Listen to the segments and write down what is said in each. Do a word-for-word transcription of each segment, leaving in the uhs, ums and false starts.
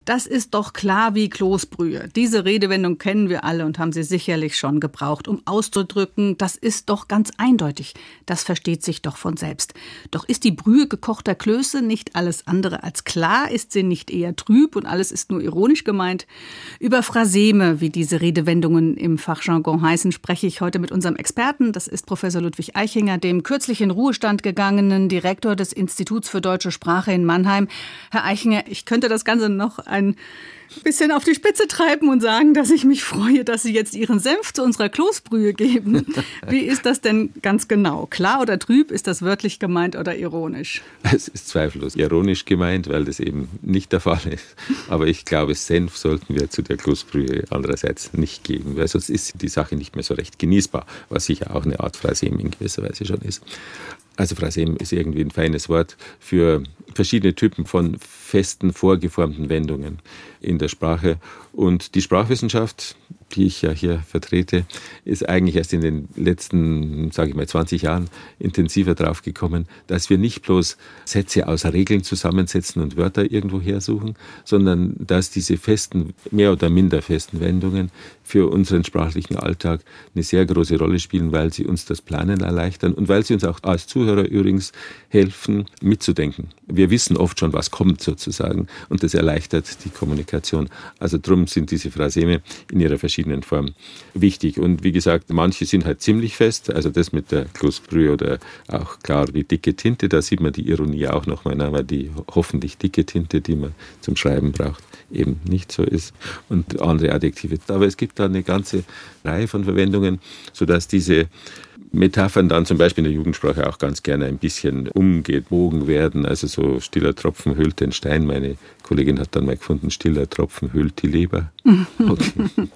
Das ist doch klar wie Kloßbrühe. Diese Redewendung kennen wir alle und haben sie sicherlich schon gebraucht, um auszudrücken, das ist doch ganz eindeutig. Das versteht sich doch von selbst. Doch ist die Brühe gekochter Klöße nicht alles andere als klar? Ist sie nicht eher trüb und alles ist nur ironisch gemeint? Über Phraseme, wie diese Redewendungen im Fachjargon heißen, spreche ich heute mit unserem Experten. Das ist Professor Ludwig Eichinger, dem kürzlich in Ruhestand gegangenen Direktor des Instituts für Deutsche Sprache in Mannheim. Herr Eichinger, ich könnte das Ganze noch ein bisschen auf die Spitze treiben und sagen, dass ich mich freue, dass Sie jetzt Ihren Senf zu unserer Kloßbrühe geben. Wie ist das denn ganz genau? Klar oder trüb? Ist das wörtlich gemeint oder ironisch? Es ist zweifellos ironisch gemeint, weil das eben nicht der Fall ist. Aber ich glaube, Senf sollten wir zu der Kloßbrühe andererseits nicht geben, weil sonst ist die Sache nicht mehr so recht genießbar, was sicher auch eine Art Phrasem in gewisser Weise schon ist. Also Phrasem ist irgendwie ein feines Wort für verschiedene Typen von festen, vorgeformten Wendungen in der Sprache. Und die Sprachwissenschaft, die ich ja hier vertrete, ist eigentlich erst in den letzten, sage ich mal, zwanzig Jahren intensiver drauf gekommen, dass wir nicht bloß Sätze aus Regeln zusammensetzen und Wörter irgendwo hersuchen, sondern dass diese festen, mehr oder minder festen Wendungen für unseren sprachlichen Alltag eine sehr große Rolle spielen, weil sie uns das Planen erleichtern und weil sie uns auch als Zuhörer übrigens helfen, mitzudenken. Wir wissen oft schon, was kommt sozusagen und das erleichtert die Kommunikation. Also drum sind diese Phraseme in ihrer verschiedenen Form wichtig. Und wie gesagt, manche sind halt ziemlich fest, also das mit der Kloßbrühe oder auch klar wie dicke Tinte, da sieht man die Ironie auch nochmal, weil die hoffentlich dicke Tinte, die man zum Schreiben braucht, eben nicht so ist und andere Adjektive. Aber es gibt da eine ganze Reihe von Verwendungen, sodass diese Metaphern dann zum Beispiel in der Jugendsprache auch ganz gerne ein bisschen umgebogen werden. Also so stiller Tropfen hüllt den Stein. Meine Kollegin hat dann mal gefunden, stiller Tropfen hüllt die Leber. Okay.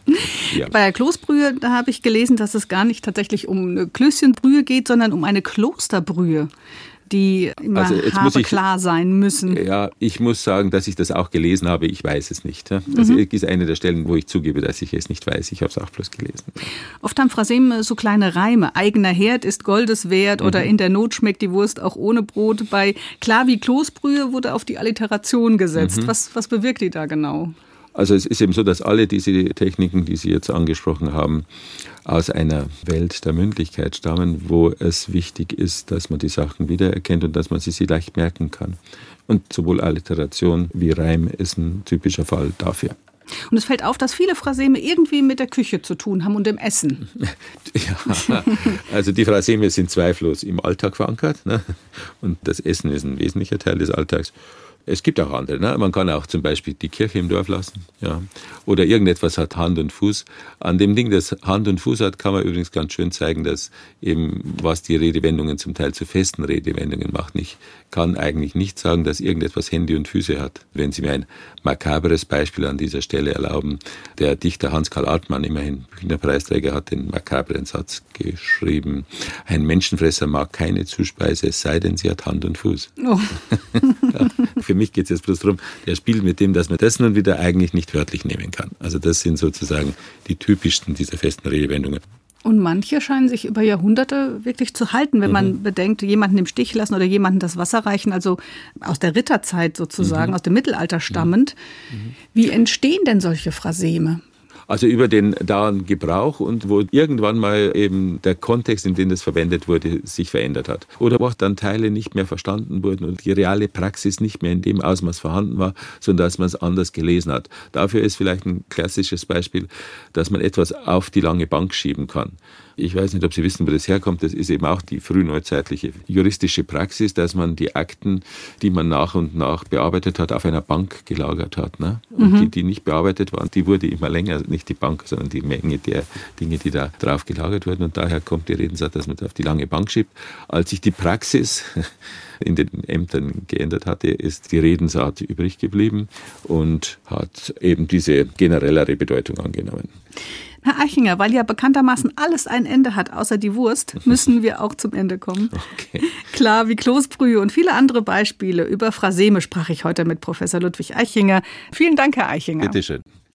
Ja. Bei der Kloßbrühe, da habe ich gelesen, dass es gar nicht tatsächlich um eine Klößchenbrühe geht, sondern um eine Klosterbrühe, die immer also jetzt habe muss ich, klar sein müssen. Ja, ich muss sagen, dass ich das auch gelesen habe. Ich weiß es nicht. Das mhm. ist eine der Stellen, wo ich zugebe, dass ich es nicht weiß. Ich habe es auch bloß gelesen. Oft haben Phraseme so kleine Reime. Eigener Herd ist Goldes wert mhm. oder in der Not schmeckt die Wurst auch ohne Brot. Bei klar wie Kloßbrühe wurde auf die Alliteration gesetzt. Mhm. Was, was bewirkt die da genau? Also es ist eben so, dass alle diese Techniken, die Sie jetzt angesprochen haben, aus einer Welt der Mündlichkeit stammen, wo es wichtig ist, dass man die Sachen wiedererkennt und dass man sie sich leicht merken kann. Und sowohl Alliteration wie Reim ist ein typischer Fall dafür. Und es fällt auf, dass viele Phraseme irgendwie mit der Küche zu tun haben und dem Essen. Ja, also die Phraseme sind zweifellos im Alltag verankert, ne? Und das Essen ist ein wesentlicher Teil des Alltags. Es gibt auch andere. Ne? Man kann auch zum Beispiel die Kirche im Dorf lassen. Ja. Oder irgendetwas hat Hand und Fuß. An dem Ding, das Hand und Fuß hat, kann man übrigens ganz schön zeigen, dass eben, was die Redewendungen zum Teil zu festen Redewendungen macht. Ich kann eigentlich nicht sagen, dass irgendetwas Hände und Füße hat. Wenn Sie mir ein makabres Beispiel an dieser Stelle erlauben. Der Dichter Hans-Karl Artmann, immerhin Büchnerpreisträger, hat den makabren Satz geschrieben: Ein Menschenfresser mag keine Zuspeise, es sei denn, sie hat Hand und Fuß. Oh. Ja, für mich geht es jetzt bloß darum, der spielt mit dem, dass man das nun wieder eigentlich nicht wörtlich nehmen kann. Also das sind sozusagen die typischsten dieser festen Redewendungen. Und manche scheinen sich über Jahrhunderte wirklich zu halten, wenn mhm. man bedenkt, jemanden im Stich lassen oder jemanden das Wasser reichen, also aus der Ritterzeit sozusagen, mhm. aus dem Mittelalter stammend. Mhm. Wie entstehen denn solche Phraseme? Also über den dauernden Gebrauch und wo irgendwann mal eben der Kontext, in dem das verwendet wurde, sich verändert hat. Oder wo auch dann Teile nicht mehr verstanden wurden und die reale Praxis nicht mehr in dem Ausmaß vorhanden war, sondern dass man es anders gelesen hat. Dafür ist vielleicht ein klassisches Beispiel, dass man etwas auf die lange Bank schieben kann. Ich weiß nicht, ob Sie wissen, wo das herkommt. Das ist eben auch die frühneuzeitliche juristische Praxis, dass man die Akten, die man nach und nach bearbeitet hat, auf einer Bank gelagert hat. Ne? Und mhm. die, die nicht bearbeitet waren, die wurde immer länger, nicht die Bank, sondern die Menge der Dinge, die da drauf gelagert wurden. Und daher kommt die Redensart, dass man das auf die lange Bank schiebt. Als sich die Praxis in den Ämtern geändert hatte, ist die Redensart übrig geblieben und hat eben diese generellere Bedeutung angenommen. Herr Eichinger, weil ja bekanntermaßen alles ein Ende hat, außer die Wurst, müssen wir auch zum Ende kommen. Okay. Klar wie Kloßbrühe und viele andere Beispiele über Phraseme sprach ich heute mit Professor Ludwig Eichinger. Vielen Dank, Herr Eichinger. Bitte schön.